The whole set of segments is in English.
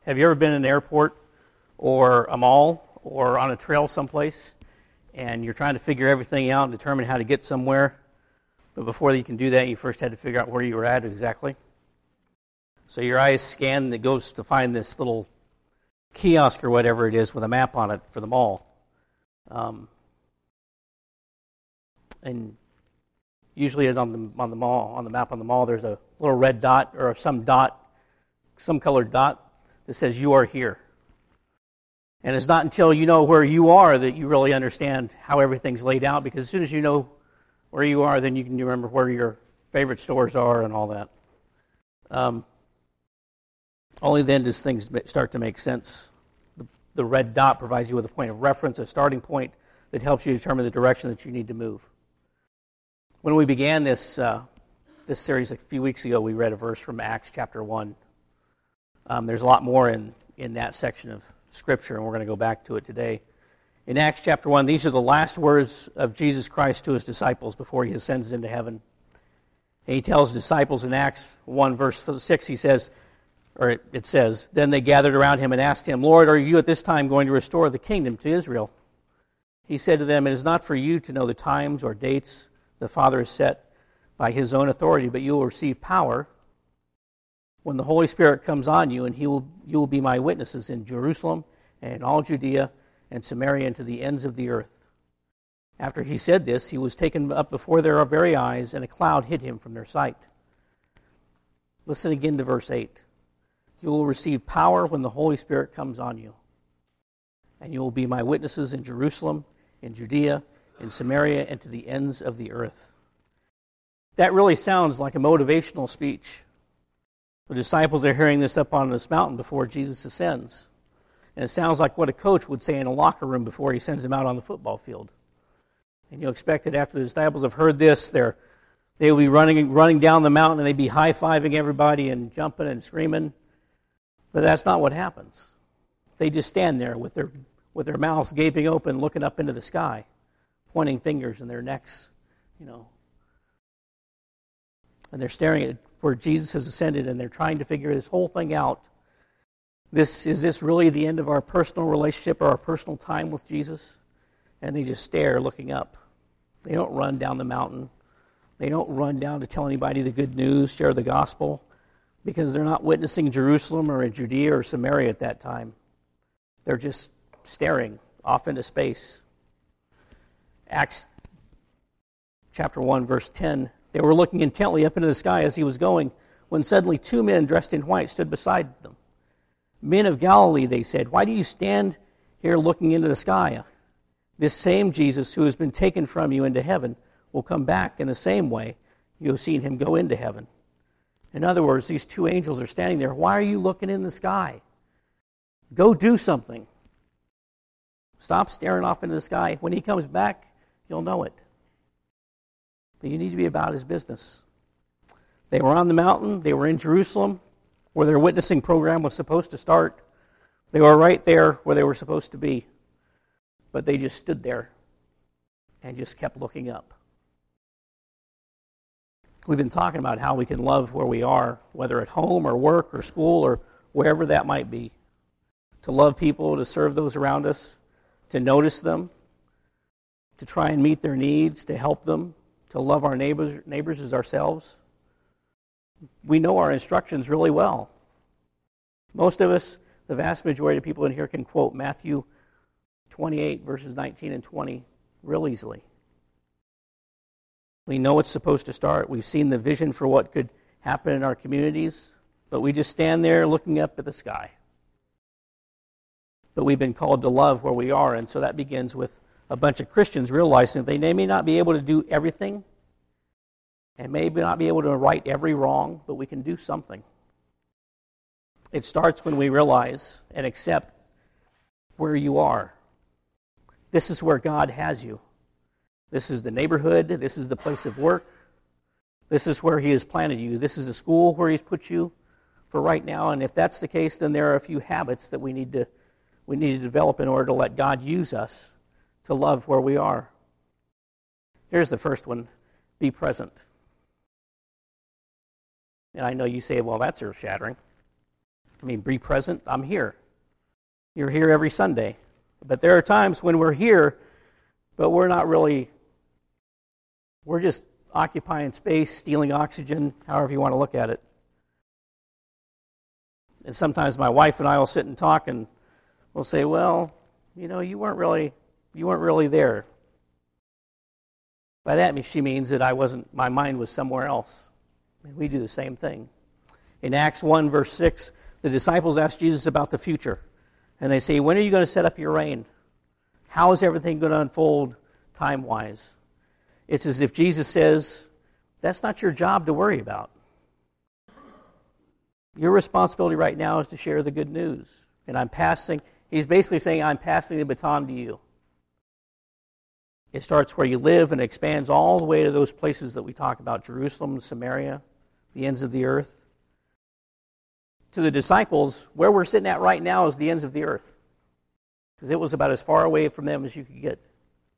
Have you ever been in an airport or a mall or on a trail someplace and you're trying to figure everything out and determine how to get somewhere, but before you can do that, you first had to figure out where you were at exactly? So your eyes scan and it goes to find this little kiosk or whatever it is with a map on it for the mall. And usually on the map on the mall, there's a little red dot or some colored dot that says you are here. And it's not until you know where you are that you really understand how everything's laid out, because as soon as you know where you are, then you can remember where your favorite stores are and all that. Only then does things start to make sense. The red dot provides you with a point of reference, a starting point that helps you determine the direction that you need to move. When we began this series a few weeks ago, we read a verse from Acts chapter 1. There's a lot more in that section of Scripture, and we're going to go back to it today. In Acts chapter 1, these are the last words of Jesus Christ to his disciples before he ascends into heaven. And he tells his disciples in Acts 1, verse 6, it says, "Then they gathered around him and asked him, 'Lord, are you at this time going to restore the kingdom to Israel?' He said to them, 'It is not for you to know the times or dates the Father has set by his own authority, but you will receive power when the Holy Spirit comes on you, and you will be my witnesses in Jerusalem and in all Judea and Samaria and to the ends of the earth.' After he said this, he was taken up before their very eyes, and a cloud hid him from their sight." Listen again to verse 8. "You will receive power when the Holy Spirit comes on you, and you will be my witnesses in Jerusalem, in Judea, in Samaria, and to the ends of the earth." That really sounds like a motivational speech. The disciples are hearing this up on this mountain before Jesus ascends. And it sounds like what a coach would say in a locker room before he sends them out on the football field. And you'll expect that after the disciples have heard this, they will be running down the mountain, and they'd be high-fiving everybody and jumping and screaming. But that's not what happens. They just stand there with their mouths gaping open, looking up into the sky, pointing fingers in their necks, and they're staring at where Jesus has ascended, and they're trying to figure this whole thing out. Is this really the end of our personal relationship or our personal time with Jesus? And they just stare, looking up. They don't run down the mountain. They don't run down to tell anybody the good news, share the gospel, because they're not witnessing Jerusalem or in Judea or Samaria at that time. They're just staring off into space. Acts chapter 1, verse 10, "They were looking intently up into the sky as he was going, when suddenly 2 men dressed in white stood beside them. 'Men of Galilee,' they said, 'why do you stand here looking into the sky? This same Jesus who has been taken from you into heaven will come back in the same way you have seen him go into heaven.'" In other words, these 2 angels are standing there. Why are you looking in the sky? Go do something. Stop staring off into the sky. When he comes back, you'll know it. But you need to be about his business. They were on the mountain. They were in Jerusalem, where their witnessing program was supposed to start. They were right there where they were supposed to be. But they just stood there and just kept looking up. We've been talking about how we can love where we are, whether at home or work or school or wherever that might be. To love people, to serve those around us, to notice them, to try and meet their needs, to help them, to love our neighbors as ourselves. We know our instructions really well. Most of us, the vast majority of people in here, can quote Matthew 28, verses 19 and 20 real easily. We know it's supposed to start. We've seen the vision for what could happen in our communities, but we just stand there looking up at the sky. But we've been called to love where we are, and so that begins with a bunch of Christians realizing that they may not be able to do everything and maybe not be able to right every wrong, but we can do something. It starts when we realize and accept where you are. This is where God has you. This is the neighborhood. This is the place of work. This is where he has planted you. This is the school where he's put you for right now. And if that's the case, then there are a few habits that we need to develop in order to let God use us to love where we are. Here's the first one. Be present. And I know you say, well, that's earth-shattering. I mean, be present. I'm here. You're here every Sunday. But there are times when we're here, but we're not really, we're just occupying space, stealing oxygen, however you want to look at it. And sometimes my wife and I will sit and talk and we'll say, well, you weren't really there. By that she means that my mind was somewhere else. And we do the same thing. In Acts 1, verse 6, the disciples asked Jesus about the future. And they say, when are you going to set up your reign? How is everything going to unfold time-wise? It's as if Jesus says, that's not your job to worry about. Your responsibility right now is to share the good news. And he's basically saying, I'm passing the baton to you. It starts where you live and expands all the way to those places that we talk about, Jerusalem, Samaria, the ends of the earth. To the disciples, where we're sitting at right now is the ends of the earth. Because it was about as far away from them as you could get.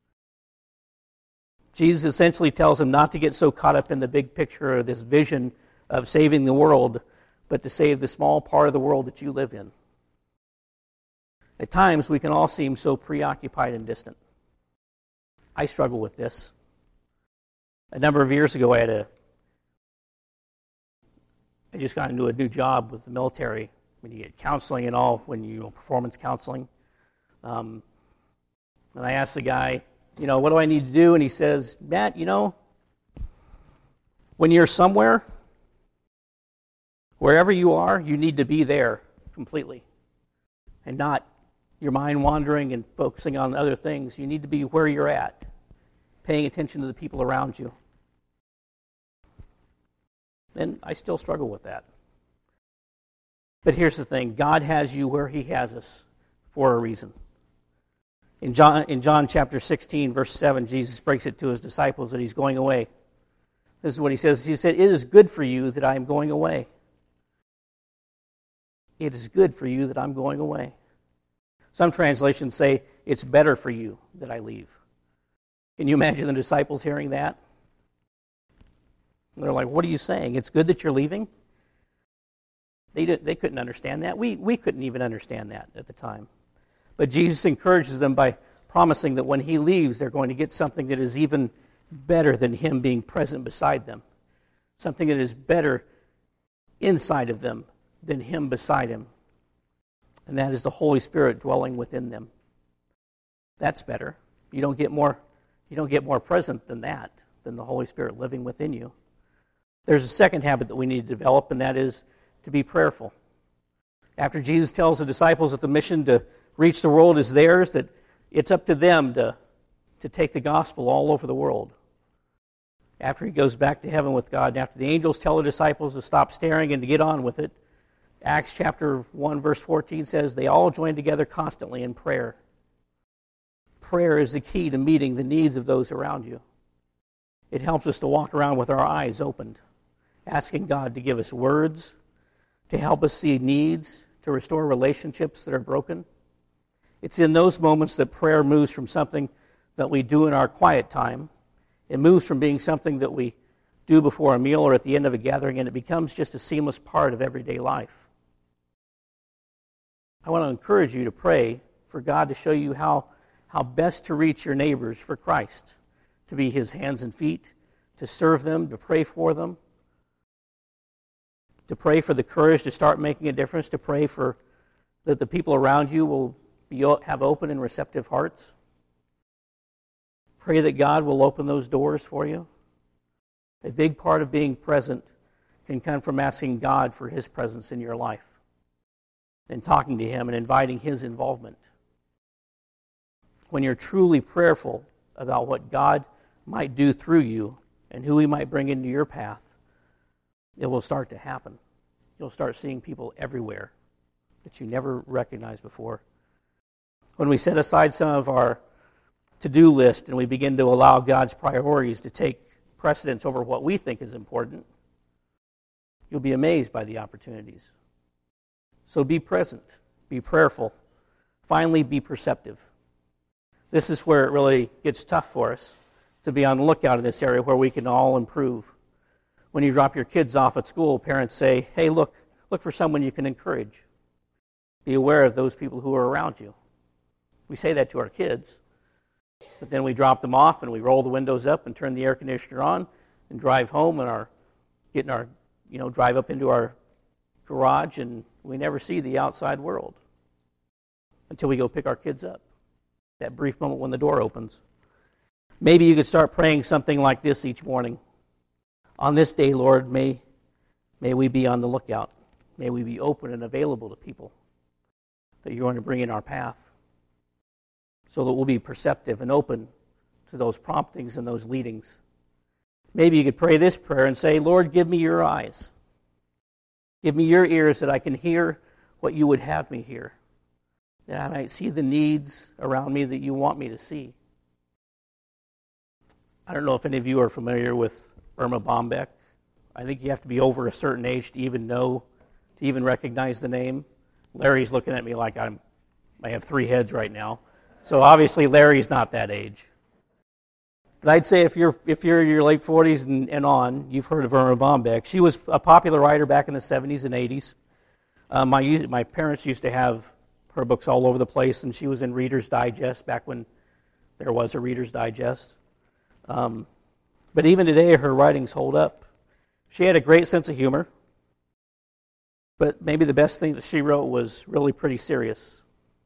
Jesus essentially tells them not to get so caught up in the big picture of this vision of saving the world, but to save the small part of the world that you live in. At times, we can all seem so preoccupied and distant. I struggle with this. A number of years ago, I just got into a new job with the military. When you get counseling and all, performance counseling. And I asked the guy, what do I need to do? And he says, Matt, when you're somewhere, wherever you are, you need to be there completely. And not your mind wandering and focusing on other things. You need to be where you're at, paying attention to the people around you. And I still struggle with that. But here's the thing. God has you where He has us for a reason. In John chapter 16, verse 7, Jesus breaks it to His disciples that He's going away. This is what He says. He said, it is good for you that I am going away. It is good for you that I'm going away. Some translations say, it's better for you that I leave. Can you imagine the disciples hearing that? They're like, what are you saying? It's good that you're leaving? They couldn't understand that. We couldn't even understand that at the time. But Jesus encourages them by promising that when He leaves, they're going to get something that is even better than Him being present beside them. Something that is better inside of them than Him beside Him. And that is the Holy Spirit dwelling within them. That's better. You don't get more present than that, than the Holy Spirit living within you. There's a second habit that we need to develop, and that is to be prayerful. After Jesus tells the disciples that the mission to reach the world is theirs, that it's up to them to take the gospel all over the world. After He goes back to heaven with God, and after the angels tell the disciples to stop staring and to get on with it, Acts chapter 1, verse 14 says, they all join together constantly in prayer. Prayer is the key to meeting the needs of those around you. It helps us to walk around with our eyes opened, asking God to give us words, to help us see needs, to restore relationships that are broken. It's in those moments that prayer moves from something that we do in our quiet time. It moves from being something that we do before a meal or at the end of a gathering, and it becomes just a seamless part of everyday life. I want to encourage you to pray for God to show you how best to reach your neighbors for Christ, to be His hands and feet, to serve them, to pray for them, to pray for the courage to start making a difference, to pray for that the people around you will have open and receptive hearts. Pray that God will open those doors for you. A big part of being present can come from asking God for His presence in your life and talking to Him and inviting His involvement. When you're truly prayerful about what God might do through you and who He might bring into your path, it will start to happen. You'll start seeing people everywhere that you never recognized before. When we set aside some of our to-do list and we begin to allow God's priorities to take precedence over what we think is important, you'll be amazed by the opportunities. So be present, be prayerful, finally be perceptive. This is where it really gets tough for us to be on the lookout in this area where we can all improve. When you drop your kids off at school, parents say, hey, look for someone you can encourage. Be aware of those people who are around you. We say that to our kids, but then we drop them off and we roll the windows up and turn the air conditioner on and drive home and drive up into our garage, and we never see the outside world until we go pick our kids up. That brief moment when the door opens. Maybe you could start praying something like this each morning. On this day, Lord, may we be on the lookout. May we be open and available to people that you're going to bring in our path, so that we'll be perceptive and open to those promptings and those leadings. Maybe you could pray this prayer and say, Lord, give me your eyes. Give me your ears that I can hear what you would have me hear, that I might see the needs around me that you want me to see. I don't know if any of you are familiar with Irma Bombeck. I think you have to be over a certain age to even recognize the name. Larry's looking at me like I have 3 heads right now. So obviously Larry's not that age. But I'd say if you're in your late 40s and on, you've heard of Irma Bombeck. She was a popular writer back in the 70s and 80s. My parents used to have her books all over the place, and she was in Reader's Digest back when there was a Reader's Digest. But even today, her writings hold up. She had a great sense of humor, but maybe the best thing that she wrote was really pretty serious.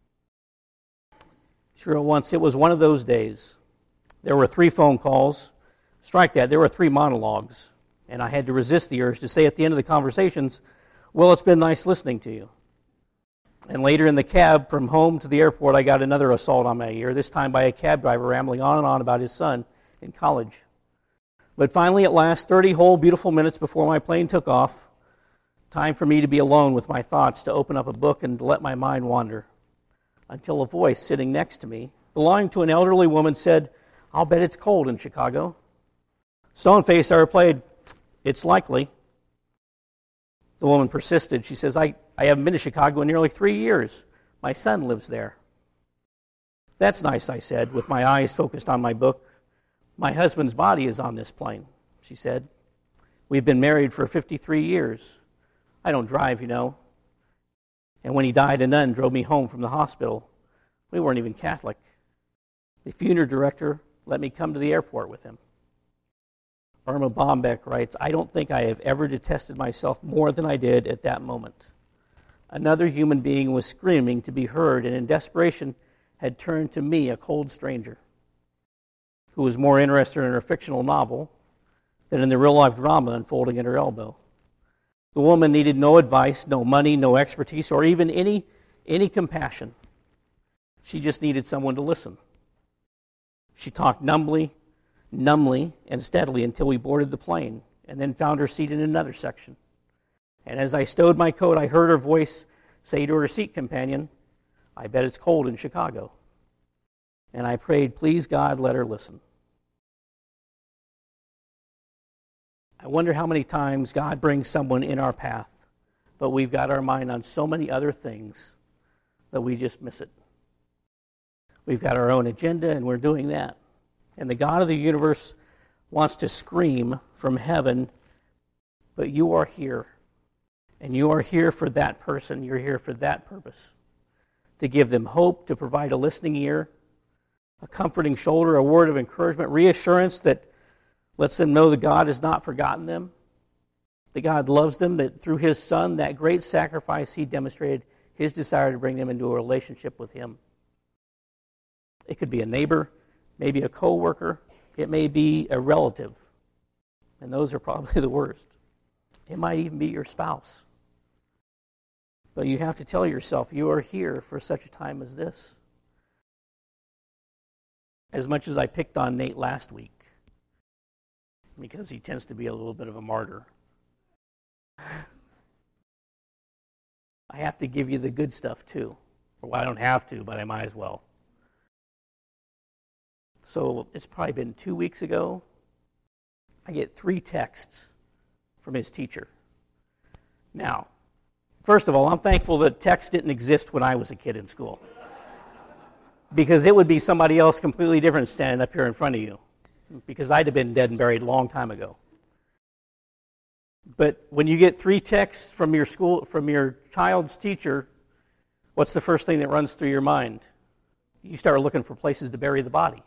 She wrote once, "It was one of those days. There were 3 phone calls. Strike that, there were 3 monologues. And I had to resist the urge to say at the end of the conversations, well, it's been nice listening to you. And later in the cab from home to the airport, I got another assault on my ear, this time by a cab driver rambling on and on about his son in college. But finally, at last, 30 whole beautiful minutes before my plane took off, time for me to be alone with my thoughts, to open up a book and to let my mind wander. Until a voice sitting next to me, belonging to an elderly woman, said, I'll bet it's cold in Chicago. Stone-faced, I replied, it's likely. The woman persisted. She says, I haven't been to Chicago in nearly 3 years. My son lives there. That's nice, I said, with my eyes focused on my book. My husband's body is on this plane, she said. We've been married for 53 years. I don't drive, you know. And when he died, a nun drove me home from the hospital. We weren't even Catholic. The funeral director let me come to the airport with him. Irma Bombeck writes, I don't think I have ever detested myself more than I did at that moment. Another human being was screaming to be heard, and in desperation had turned to me, a cold stranger, who was more interested in her fictional novel than in the real-life drama unfolding at her elbow. The woman needed no advice, no money, no expertise, or even any compassion. She just needed someone to listen. She talked numbly, and steadily until we boarded the plane, and then found her seat in another section. And as I stowed my coat, I heard her voice say to her seat companion, I bet it's cold in Chicago. And I prayed, please God, let her listen. I wonder how many times God brings someone in our path, but we've got our mind on so many other things that we just miss it. We've got our own agenda, and we're doing that. And the God of the universe wants to scream from heaven, but you are here. And you are here for that person. You're here for that purpose. To give them hope, to provide a listening ear, a comforting shoulder, a word of encouragement, reassurance that lets them know that God has not forgotten them, that God loves them, that through His Son, that great sacrifice, He demonstrated His desire to bring them into a relationship with Him. It could be a neighbor, maybe a coworker, it may be a relative, and those are probably the worst. It might even be your spouse. But you have to tell yourself, you are here for such a time as this. As much as I picked on Nate last week, because he tends to be a little bit of a martyr, I have to give you the good stuff too. Well, I don't have to, but I might as well. So it's probably been 2 weeks ago. I get 3 texts from his teacher. Now, first of all, I'm thankful that text didn't exist when I was a kid in school, because it would be somebody else completely different standing up here in front of you, because I'd have been dead and buried a long time ago. But when you get 3 texts from your school, from your child's teacher, what's the first thing that runs through your mind? You start looking for places to bury the body.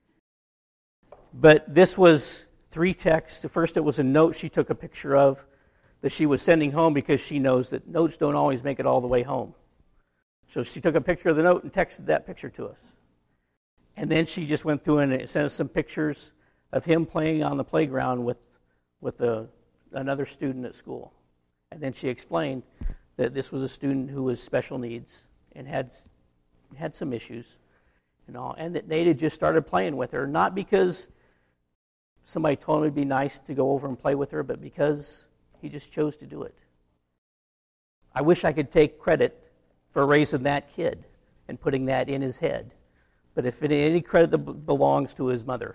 But this was 3 texts. First, it was a note she took a picture of that she was sending home because she knows that notes don't always make it all the way home. So she took a picture of the note and texted that picture to us. And then she just went through and sent us some pictures of him playing on the playground with another student at school. And then she explained that this was a student who was special needs and had some issues and all, and that Nate had just started playing with her, not because somebody told him it'd be nice to go over and play with her, but because he just chose to do it. I wish I could take credit for raising that kid and putting that in his head. But if any credit belongs to his mother.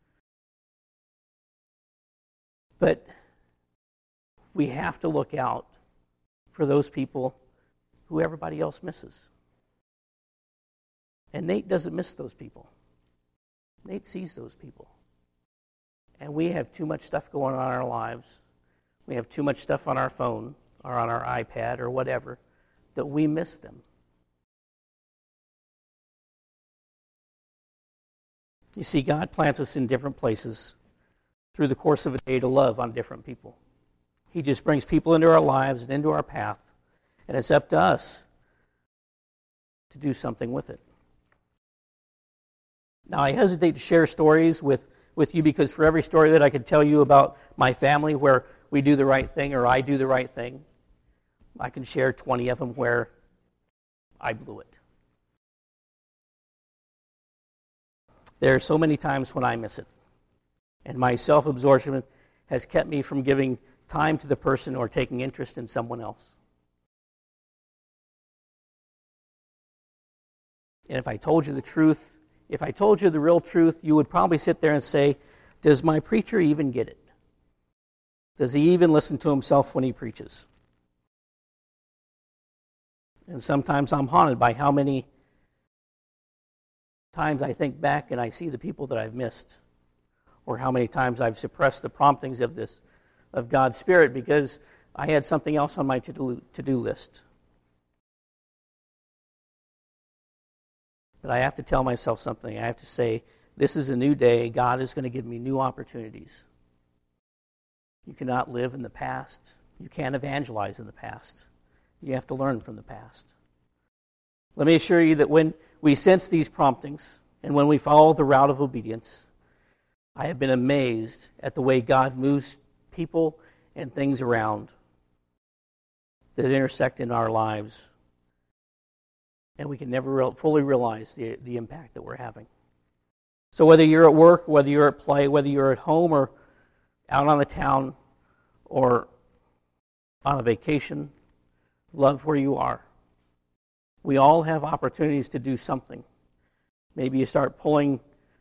But we have to look out for those people who everybody else misses. And Nate doesn't miss those people. Nate sees those people. And we have too much stuff going on in our lives. We have too much stuff on our phone or on our iPad or whatever that we miss them. You see, God plants us in different places through the course of a day to love on different people. He just brings people into our lives and into our path, and it's up to us to do something with it. Now, I hesitate to share stories with you because for every story that I could tell you about my family where we do the right thing or I do the right thing, I can share 20 of them where I blew it. There are so many times when I miss it. And my self-absorption has kept me from giving time to the person or taking interest in someone else. And if I told you the truth, if I told you the real truth, you would probably sit there and say, does my preacher even get it? Does he even listen to himself when he preaches? And sometimes I'm haunted by how many times I think back and I see the people that I've missed, or how many times I've suppressed the promptings of God's Spirit because I had something else on my to-do list. But I have to tell myself something. I have to say, this is a new day. God is going to give me new opportunities. You cannot live in the past. You can't evangelize in the past. You have to learn from the past. Let me assure you that when we sense these promptings and when we follow the route of obedience, I have been amazed at the way God moves people and things around that intersect in our lives. And we can never fully realize the impact that we're having. So whether you're at work, whether you're at play, whether you're at home or out on the town or on a vacation, love where you are. We all have opportunities to do something. Maybe you start pulling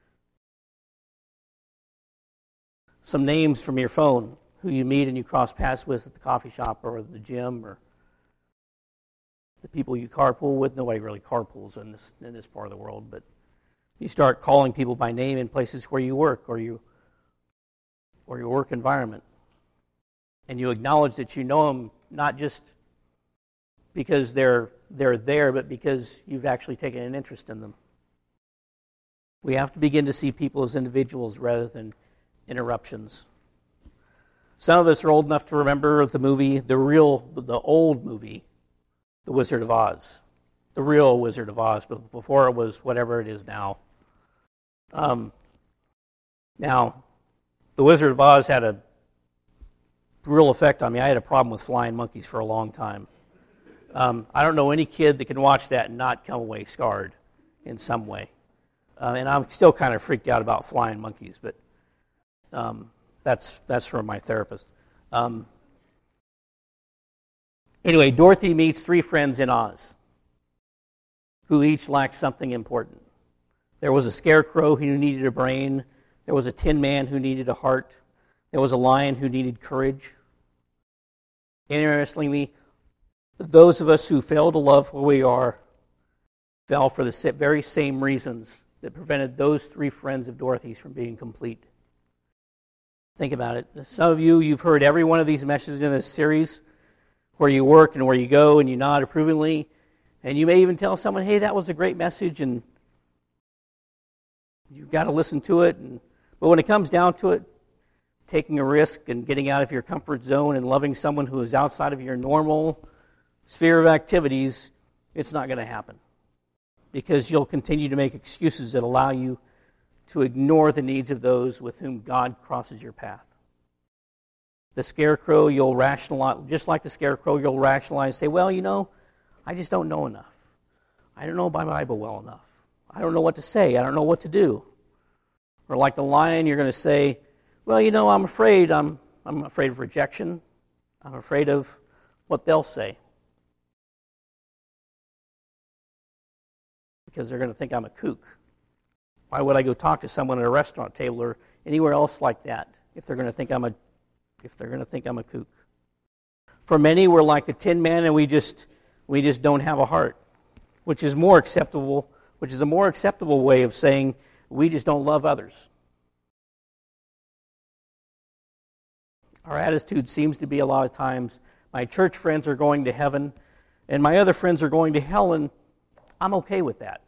some names from your phone who you meet and you cross paths with at the coffee shop or the gym or the people you carpool with. Nobody really carpools in this part of the world, but you start calling people by name in places where you work or your work environment. And you acknowledge that you know them not just because they're there, but because you've actually taken an interest in them. We have to begin to see people as individuals rather than interruptions. Some of us are old enough to remember the movie, the old movie, The Wizard of Oz. The real Wizard of Oz, but before it was whatever it is now. Now, The Wizard of Oz had a real effect on me. I had a problem with flying monkeys for a long time. I don't know any kid that can watch that and not come away scarred in some way. And I'm still kind of freaked out about flying monkeys, but that's from my therapist. Anyway, Dorothy meets 3 friends in Oz who each lacked something important. There was a scarecrow who needed a brain. There was a tin man who needed a heart. There was a lion who needed courage. Interestingly, those of us who fail to love where we are fell for the very same reasons that prevented those 3 friends of Dorothy's from being complete. Think about it. Some of you've heard every one of these messages in this series where you work and where you go and you nod approvingly, And you may even tell someone, hey, that was a great message, and you've got to listen to it. But when it comes down to it, taking a risk and getting out of your comfort zone and loving someone who is outside of your normal sphere of activities, it's not going to happen. Because you'll continue to make excuses that allow you to ignore the needs of those with whom God crosses your path. The scarecrow, you'll rationalize, just like the scarecrow, you'll rationalize, say, well, I just don't know enough. I don't know my Bible well enough. I don't know what to say. I don't know what to do. Or like the lion, you're going to say, well, I'm afraid. I'm afraid of rejection. I'm afraid of what they'll say. Because they're going to think I'm a kook. Why would I go talk to someone at a restaurant table or anywhere else like that if they're going to think I'm a kook? For many, we're like the Tin Man, and we just don't have a heart, which is a more acceptable way of saying we just don't love others. Our attitude seems to be a lot of times, my church friends are going to heaven, and my other friends are going to hell, and I'm okay with that.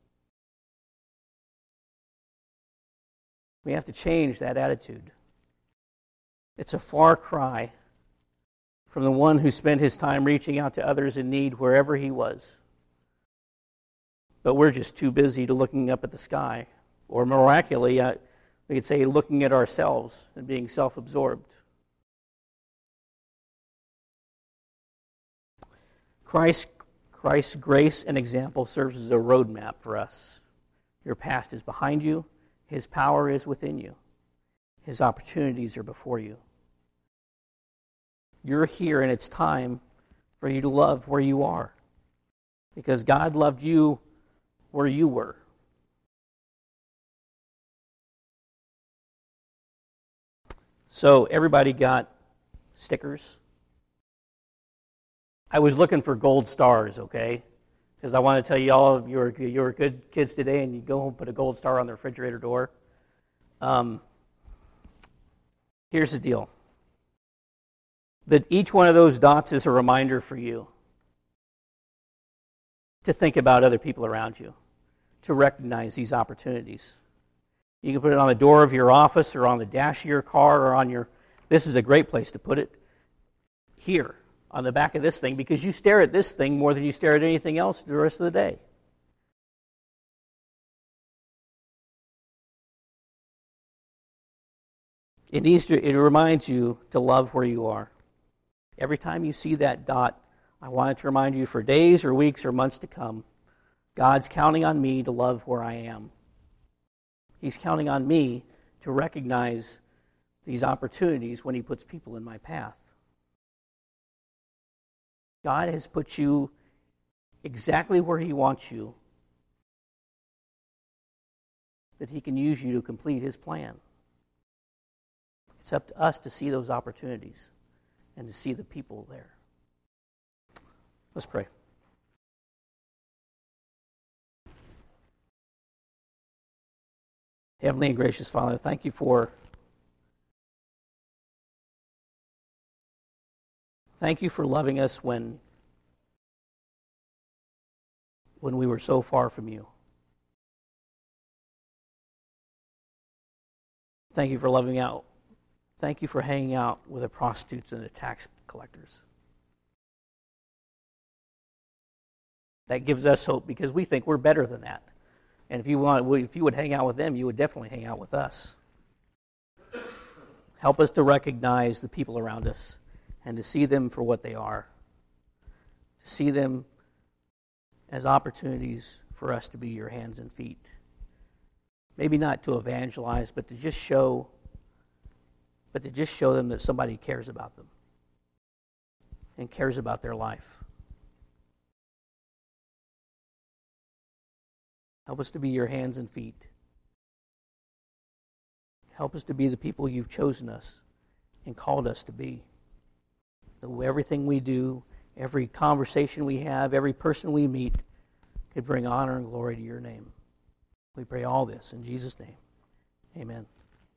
We have to change that attitude. It's a far cry from the one who spent his time reaching out to others in need wherever he was. But we're just too busy to looking up at the sky, or miraculously, we could say looking at ourselves and being self-absorbed. Christ's grace and example serves as a roadmap for us. Your past is behind you. His power is within you. His opportunities are before you. You're here, and it's time for you to love where you are. Because God loved you where you were. So everybody got stickers. I was looking for gold stars, okay? Because I want to tell you all, you were good kids today, and you go home and put a gold star on the refrigerator door. Here's the deal. That each one of those dots is a reminder for you to think about other people around you, to recognize these opportunities. You can put it on the door of your office or on the dash of your car or on your... This is a great place to put it. Here, on the back of this thing, because you stare at this thing more than you stare at anything else the rest of the day. It reminds you to love where you are. Every time you see that dot, I want it to remind you for days or weeks or months to come, God's counting on me to love where I am. He's counting on me to recognize these opportunities when He puts people in my path. God has put you exactly where He wants you, that He can use you to complete His plan. It's up to us to see those opportunities and to see the people there. Let's pray. Heavenly and gracious Father, thank you for loving us when we were so far from you. Thank you for loving out. Thank you for hanging out with the prostitutes and the tax collectors. That gives us hope because we think we're better than that. And if you would hang out with them, you would definitely hang out with us. Help us to recognize the people around us and to see them for what they are. To see them as opportunities for us to be your hands and feet. Maybe not to evangelize, but to just show them that somebody cares about them and cares about their life. Help us to be your hands and feet. Help us to be the people you've chosen us and called us to be. That everything we do, every conversation we have, every person we meet could bring honor and glory to your name. We pray all this in Jesus' name. Amen.